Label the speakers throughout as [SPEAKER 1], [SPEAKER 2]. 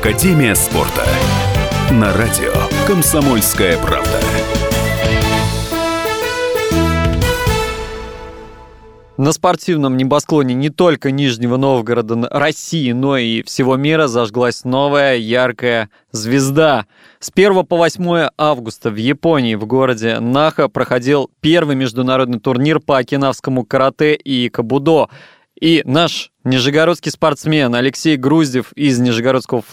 [SPEAKER 1] Академия спорта. На радио «Комсомольская правда».
[SPEAKER 2] На спортивном небосклоне не только Нижнего Новгорода, России, но и всего мира зажглась новая яркая звезда. С 1 по 8 августа в Японии, в городе Наха, проходил первый международный турнир по окинавскому карате и кабудо. И наш нижегородский спортсмен Алексей Груздев из нижегородского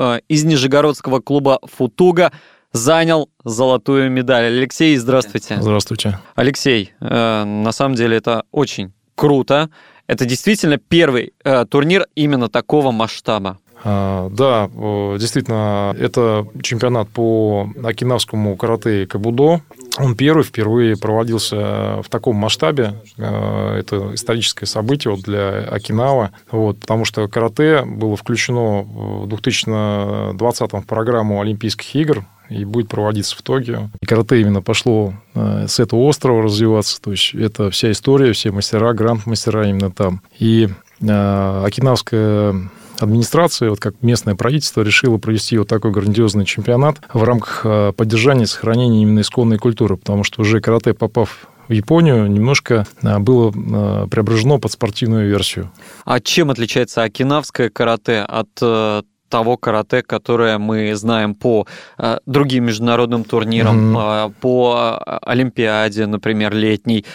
[SPEAKER 2] клуба «Футуга» занял золотую медаль. Алексей, здравствуйте.
[SPEAKER 3] Здравствуйте.
[SPEAKER 2] Алексей, на самом деле это очень круто. Это действительно первый турнир именно такого масштаба.
[SPEAKER 3] Да, действительно, это чемпионат по окинавскому карате и кабудо. Он впервые проводился в таком масштабе. Это историческое событие для Окинава, потому что карате было включено в 2020 в программу Олимпийских игр и будет проводиться в Токио. И карате именно пошло с этого острова развиваться. То есть это вся история, все мастера, гранд-мастера именно там. И окинавская администрация, как местное правительство, решила провести такой грандиозный чемпионат в рамках поддержания и сохранения именно исконной культуры, потому что уже карате, попав в Японию, немножко было преображено под спортивную версию. А
[SPEAKER 2] чем отличается окинавское карате от того карате, которое мы знаем по другим международным турнирам, по Олимпиаде, например, летней,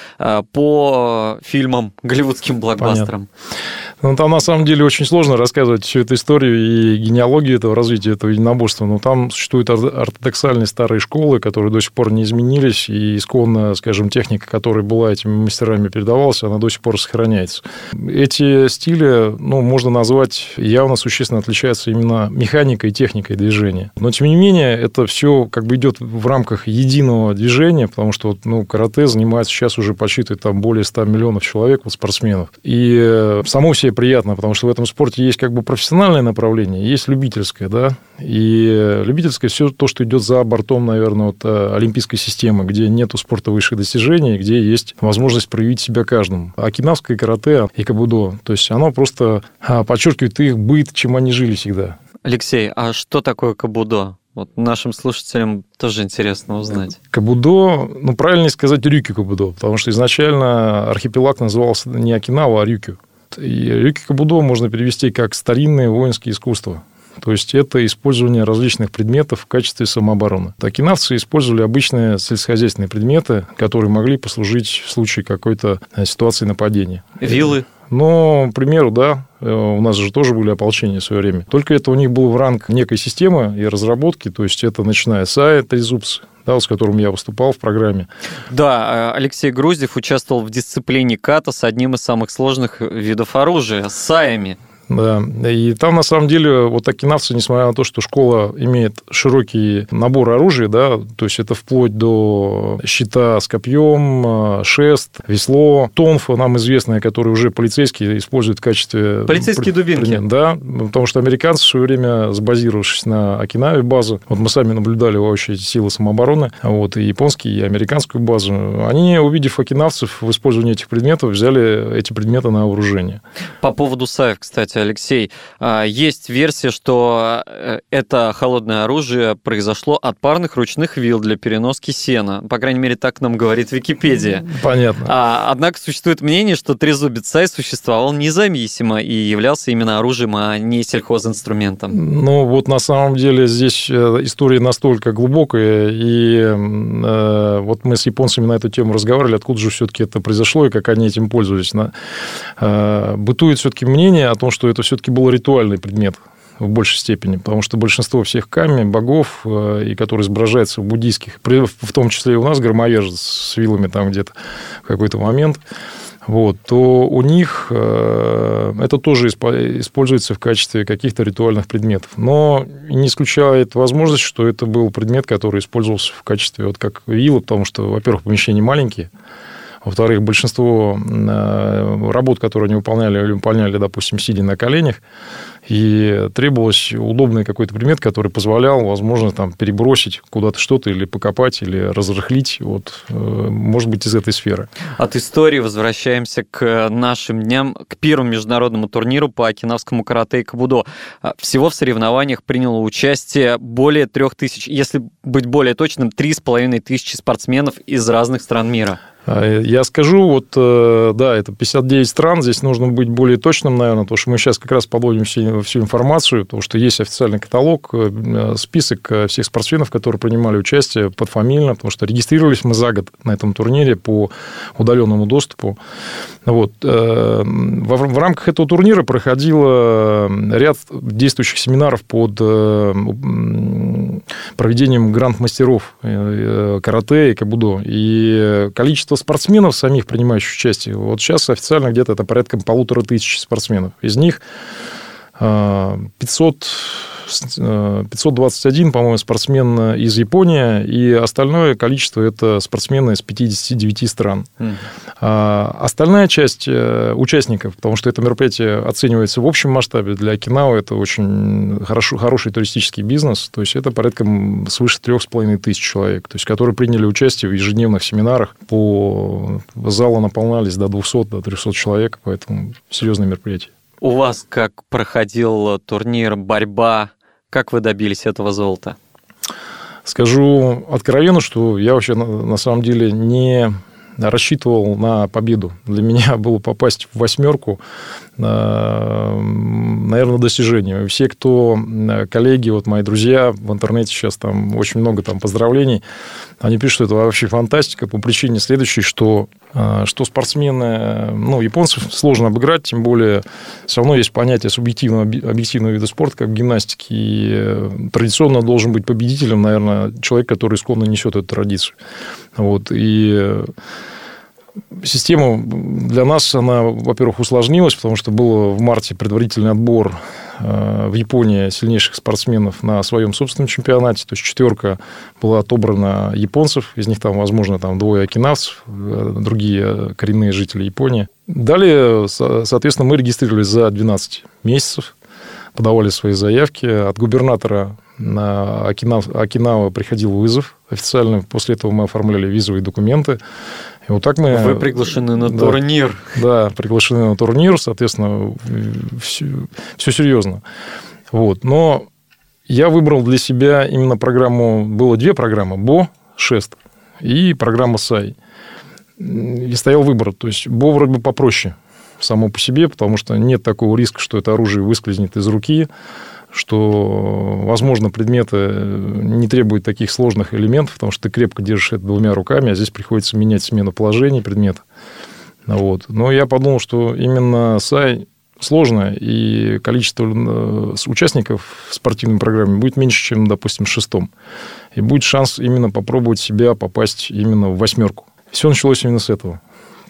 [SPEAKER 2] по фильмам, голливудским блокбастерам?
[SPEAKER 3] Ну, там, на самом деле, очень сложно рассказывать всю эту историю и генеалогию этого развития, этого единоборства. Но там существуют ортодоксальные старые школы, которые до сих пор не изменились, и исконно, скажем, техника, которая была этими мастерами передавалась, она до сих пор сохраняется. Эти стили, можно назвать, явно существенно отличаются именно механикой и техникой движения. Но, тем не менее, это все идет в рамках единого движения, потому что карате занимается сейчас уже подсчитывает там более 100 миллионов человек, спортсменов. И само все приятно, потому что в этом спорте есть профессиональное направление, есть любительское, да, и любительское все то, что идет за бортом, наверное, олимпийской системы, где нету спорта высших достижений, где есть возможность проявить себя каждому. Окинавское карате и кабудо, то есть оно просто подчеркивает их быт, чем они жили всегда.
[SPEAKER 2] Алексей, а что такое кабудо? Нашим слушателям тоже интересно узнать.
[SPEAKER 3] Кабудо, правильнее сказать рюкю-кабудо, потому что изначально архипелаг назывался не Окинава, а рюкю. И рюкю-кабудо можно перевести как старинное воинское искусство. То есть это использование различных предметов в качестве самообороны. Окинавцы использовали обычные сельскохозяйственные предметы, которые могли послужить в случае какой-то ситуации нападения.
[SPEAKER 2] Вилы?
[SPEAKER 3] К примеру, да, у нас же тоже были ополчения в свое время. Только это у них был в ранг некой системы и разработки, то есть это начиная с АЭ, трезубц, с которым я выступал в программе.
[SPEAKER 2] Да, Алексей Груздев участвовал в дисциплине ката с одним из самых сложных видов оружия, с саями.
[SPEAKER 3] Да, и там, на самом деле, окинавцы, несмотря на то, что школа имеет широкий набор оружия, да, то есть это вплоть до щита с копьем, шест, весло, тонфа, нам известное, которое уже полицейские используют в качестве...
[SPEAKER 2] Полицейские дубинки.
[SPEAKER 3] Да, потому что американцы в свое время, сбазировавшись на Окинаве базу, мы сами наблюдали вообще эти силы самообороны, и японские, и американскую базу, они, увидев окинавцев в использовании этих предметов, взяли эти предметы на вооружение.
[SPEAKER 2] По поводу саев, кстати, Алексей, есть версия, что это холодное оружие произошло от парных ручных вил для переноски сена. По крайней мере, так нам говорит Википедия.
[SPEAKER 3] Понятно.
[SPEAKER 2] Однако существует мнение, что трезубец сай существовал независимо и являлся именно оружием, а не сельхозинструментом.
[SPEAKER 3] На самом деле здесь история настолько глубокая, и мы с японцами на эту тему разговаривали, откуда же все-таки это произошло и как они этим пользовались. Бытует все-таки мнение о том, что это все-таки был ритуальный предмет в большей степени, потому что большинство всех ками, богов, и которые изображаются в буддийских, в том числе и у нас громовержец с вилами там где-то в какой-то момент, то у них это тоже используется в качестве каких-то ритуальных предметов. Но не исключает возможность, что это был предмет, который использовался в качестве как вилла, потому что, во-первых, помещения маленькие, Во-вторых, большинство работ, которые они выполняли, допустим, сидя на коленях, и требовалось удобный какой-то предмет, который позволял, возможно, там, перебросить куда-то что-то или покопать, или разрыхлить, вот, может быть, из этой сферы.
[SPEAKER 2] От истории возвращаемся к нашим дням, к первому международному турниру по окинавскому карате и кабудо. Всего в соревнованиях приняло участие более 3000, если быть более точным, 3500 спортсменов из разных стран мира.
[SPEAKER 3] Я скажу, вот, да, это 59 стран, здесь нужно быть более точным, наверное, потому что мы сейчас как раз подводим всю информацию, потому что есть официальный каталог, список всех спортсменов, которые принимали участие подфамильно, потому что регистрировались мы за год на этом турнире по удаленному доступу. Вот. В рамках этого турнира проходило ряд действующих семинаров под проведением гранд-мастеров карате и кабудо, и количество спортсменов самих, принимающих участие, вот сейчас официально где-то это порядка 1500 спортсменов. Из них 521, по-моему, спортсмен из Японии, и остальное количество – это спортсмены из 59 стран. Остальная часть участников, потому что это мероприятие оценивается в общем масштабе, для Окинавы это очень хороший туристический бизнес, то есть это порядка свыше 3500 человек, то есть которые приняли участие в ежедневных семинарах, залы наполнялись до 200, до 300 человек, поэтому серьезное мероприятие.
[SPEAKER 2] У вас как проходил турнир, борьба? Как вы добились этого золота?
[SPEAKER 3] Скажу откровенно, что я вообще на самом деле не рассчитывал на победу. Для меня было попасть в 8, наверное, достижение. Все, кто коллеги, вот мои друзья в интернете сейчас там очень много там поздравлений, они пишут, что это вообще фантастика по причине следующей, что спортсмены, японцев сложно обыграть, тем более все равно есть понятие субъективного, объективного вида спорта, как гимнастики, и традиционно должен быть победителем, наверное, человек, который исконно несет эту традицию. Вот. И система для нас, она, во-первых, усложнилась, потому что был в марте предварительный отбор в Японии сильнейших спортсменов на своем собственном чемпионате. То есть 4 была отобрана японцев, из них там, возможно, 2 окинавцев, другие коренные жители Японии. Далее, соответственно, мы регистрировались за 12 месяцев, подавали свои заявки. От губернатора на Окинава приходил вызов официально. После этого мы оформляли визовые документы. И вот так мы...
[SPEAKER 2] Вы приглашены на турнир. Да,
[SPEAKER 3] приглашены на турнир, соответственно, все серьезно. Вот. Но я выбрал для себя именно программу... Было 2 программы, БО, ШЕСТ, и программа САЙ. И стоял выбор. То есть БО вроде бы попроще само по себе, потому что нет такого риска, что это оружие выскользнет из руки, что, возможно, предметы не требуют таких сложных элементов, потому что ты крепко держишь это 2 руками, а здесь приходится менять смену положений предмета. Вот. Но я подумал, что именно САЙ сложно, и количество участников в спортивной программе будет меньше, чем, допустим, в 6. И будет шанс именно попробовать себя попасть именно в 8. Все началось именно с этого.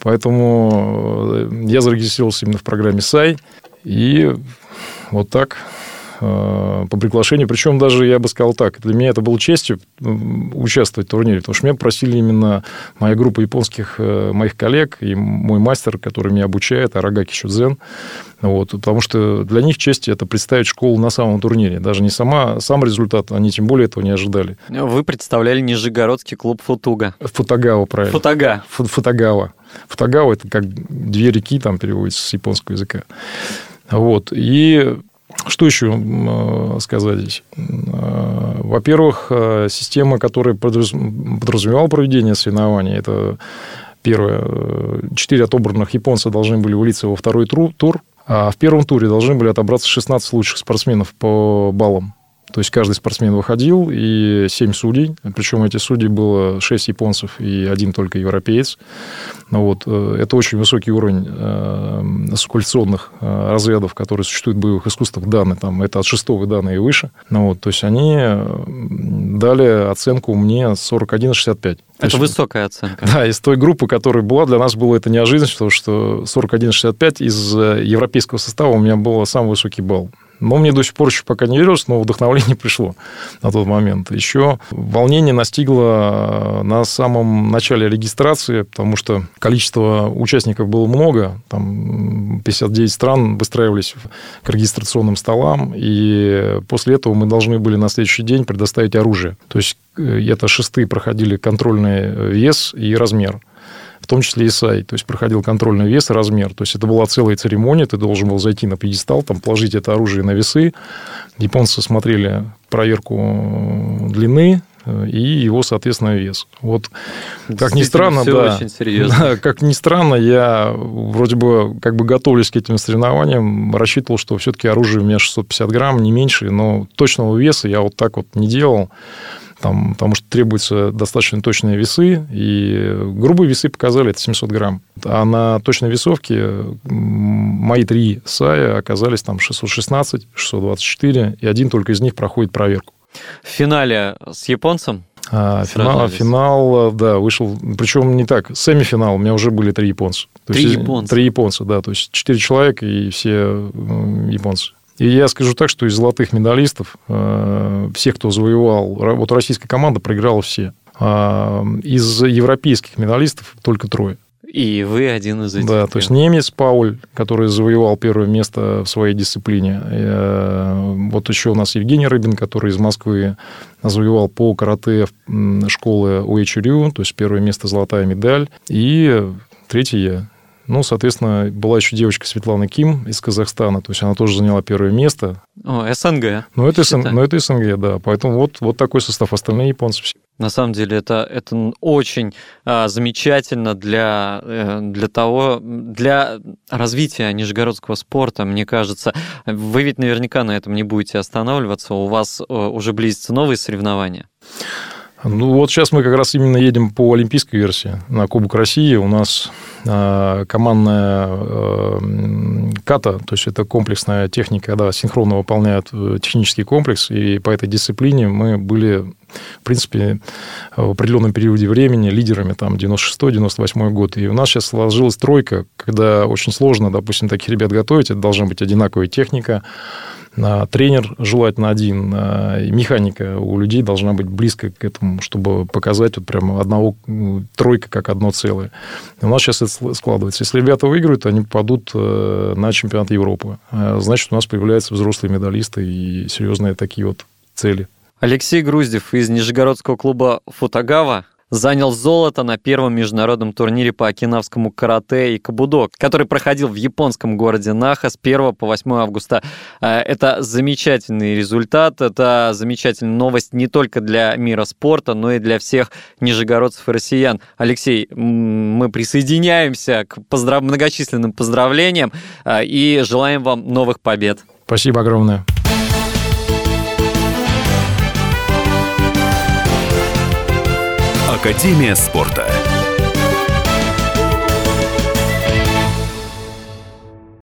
[SPEAKER 3] Поэтому я зарегистрировался именно в программе САЙ, и вот так по приглашению. Причем даже, я бы сказал так, для меня это было честью участвовать в турнире, потому что меня просили именно моя группа японских моих коллег и мой мастер, который меня обучает, Арагаки Шудзен. Вот, потому что для них честь это представить школу на самом турнире. Даже не сам результат, они тем более этого не ожидали.
[SPEAKER 2] Вы представляли Нижегородский клуб Футуга.
[SPEAKER 3] Футагава, правильно. Футагава. Футагава – это как 2 реки, там переводится с японского языка. Вот. И что еще сказать здесь? Во-первых, система, которая подразумевала проведение соревнований, это первое. 4 отобранных японца должны были влиться во 2-й тур, а в 1-м туре должны были отобраться 16 лучших спортсменов по баллам. То есть каждый спортсмен выходил, и 7 судей, причем эти судьи было 6 японцев и 1 только европеец. Вот. Это очень высокий уровень суккуляционных разрядов, которые существуют в боевых искусствах, даны, там, это от 6-го даны и выше. Вот. То есть они дали оценку мне 41,65.
[SPEAKER 2] Это высокая оценка.
[SPEAKER 3] Да, из той группы, которая была, для нас было это неожиданность, потому что 41,65 из европейского состава у меня был самый высокий балл. Но мне до сих пор еще пока не верилось, но вдохновление пришло на тот момент. Еще волнение настигло на самом начале регистрации, потому что количество участников было много. Там 59 стран выстраивались к регистрационным столам, и после этого мы должны были на следующий день предоставить оружие. То есть это шесты проходили контрольный вес и размер. В том числе и САИ. То есть проходил контрольный вес и размер. То есть это была целая церемония. Ты должен был зайти на пьедестал, там, положить это оружие на весы. Японцы смотрели проверку длины и его, соответственно, вес. Вот, как ни странно, да,
[SPEAKER 2] очень серьезно.
[SPEAKER 3] Как ни странно, я вроде бы как бы готовлюсь к этим соревнованиям, рассчитывал, что все-таки оружие у меня 650 грамм, не меньше, но точного веса я вот так вот не делал. Там, потому что требуются достаточно точные весы, и грубые весы показали, это 700 грамм. А на точной весовке мои 3 САИ оказались там 616, 624, и один только из них проходит проверку.
[SPEAKER 2] В финале с японцем?
[SPEAKER 3] Финал, да, вышел, причем не так, семифинал, у меня уже были 3 японца.
[SPEAKER 2] 3 японца?
[SPEAKER 3] 3 японца, да, то есть 4 человека и все японцы. И я скажу так, что из золотых медалистов, всех, кто завоевал, вот российская команда проиграла все. А из европейских медалистов только 3.
[SPEAKER 2] И вы один из этих.
[SPEAKER 3] Да, то есть немец Пауль, который завоевал первое место в своей дисциплине. Вот еще у нас Евгений Рыбин, который из Москвы завоевал по карате школы Уэйчурю, то есть первое место, золотая медаль. И 3 я. Ну, соответственно, была еще девочка Светлана Ким из Казахстана, то есть она тоже заняла первое место.
[SPEAKER 2] О, СНГ.
[SPEAKER 3] Но это СНГ, да. Поэтому вот такой состав, остальные японцы все.
[SPEAKER 2] На самом деле это очень замечательно для развития нижегородского спорта, мне кажется. Вы ведь наверняка на этом не будете останавливаться, у вас уже близятся новые соревнования.
[SPEAKER 3] Ну, вот сейчас мы как раз именно едем по олимпийской версии на Кубок России. У нас командная ката, то есть это комплексная техника, да, синхронно выполняют технический комплекс, и по этой дисциплине мы были, в принципе, в определенном периоде времени лидерами, там, 96-98 год. И у нас сейчас сложилась тройка, когда очень сложно, допустим, таких ребят готовить, это должна быть одинаковая техника, тренер желательно один, и механика у людей должна быть близко к этому, чтобы показать вот прямо тройка как одно целое. И у нас сейчас это складывается. Если ребята выиграют, они попадут на чемпионат Европы. Значит, у нас появляются взрослые медалисты и серьезные такие вот цели.
[SPEAKER 2] Алексей Груздев из нижегородского клуба «Футагава» занял золото на первом международном турнире по окинавскому карате и кабудо, который проходил в японском городе Наха с 1 по 8 августа. Это замечательный результат, это замечательная новость не только для мира спорта, но и для всех нижегородцев и россиян. Алексей, мы присоединяемся к многочисленным поздравлениям и желаем вам новых побед.
[SPEAKER 3] Спасибо огромное.
[SPEAKER 1] Академия спорта.